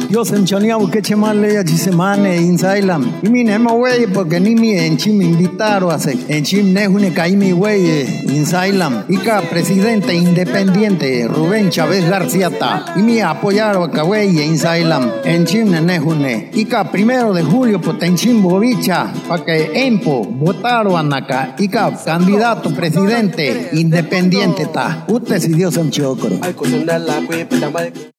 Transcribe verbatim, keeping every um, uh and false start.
Yo se enchonía que chemale ya chisemane insailam. Y mi nema wey porque ni mi enchim invitaron a hacer. Enchim nejune caimi wey insailam. Y ka presidente independiente Rubén Chávez García ta. Y mi apoyaron a wey insailam. Enchim nejune. Y ka primero de julio potenchim bobicha para que empo votaron acá. Y ka candidato presidente independiente ta. Usted si Dios en chocoro.